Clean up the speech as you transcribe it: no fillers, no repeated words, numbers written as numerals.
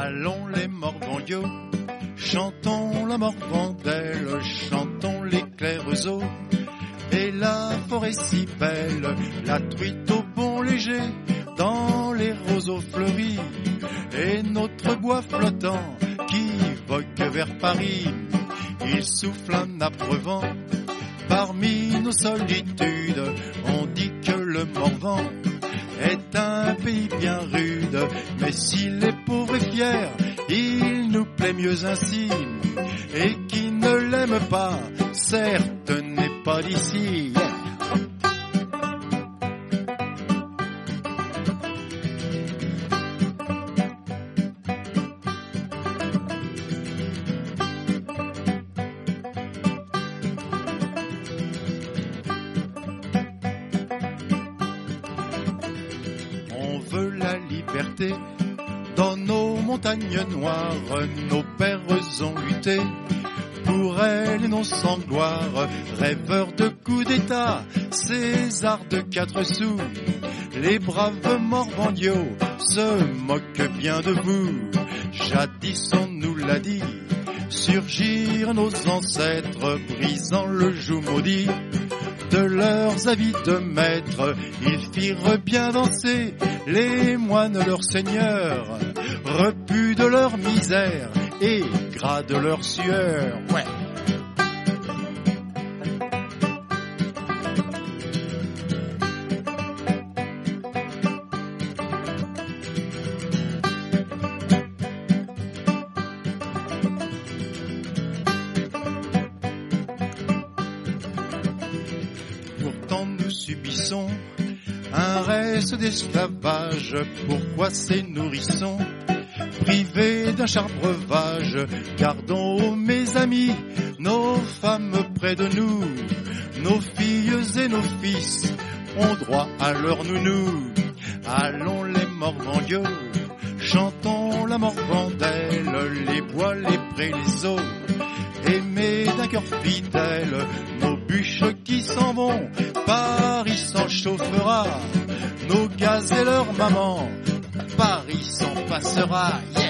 Allons les Morvandiaux, chantons la Morvandelle, chantons les clairs eaux. Et la forêt si belle, la truite au bon léger, dans les roseaux fleuris, et notre bois flottant qui vogue vers Paris. Il souffle un âpre vent parmi nos solitudes, on dit que le Morvan est un pays bien rude, mais s'il est pauvre et fier, il nous plaît mieux ainsi. Et qui ne l'aime pas, certes n'est pas d'ici. On veut la liberté dans nos montagnes noires, nos pères ont lutté pour elle et non sans gloire, rêveurs de coups d'état, César de 4 sous, les braves Morvandiaux se moquent bien de vous. Jadis on nous l'a dit, surgirent nos ancêtres, brisant le joug maudit de leurs avis de maître. Ils firent bien danser les moines leurs seigneurs, repus de leur misère et gras de leur sueur. Ouais. Pourtant nous subissons un reste d'esclavage. Pourquoi ces nourrissons privés d'un cher breuvage? Gardons, mes amis, nos femmes près de nous. Nos filles et nos fils ont droit à leur nounou. Allons les Morvandiaux, chantons la Morvandelle, les bois, les prés, les eaux. Aimés d'un cœur fidèle, nos bûches qui s'en vont, Paris s'en chauffera. Nos gaz et leurs mamans, Paris s'en passera. Yeah.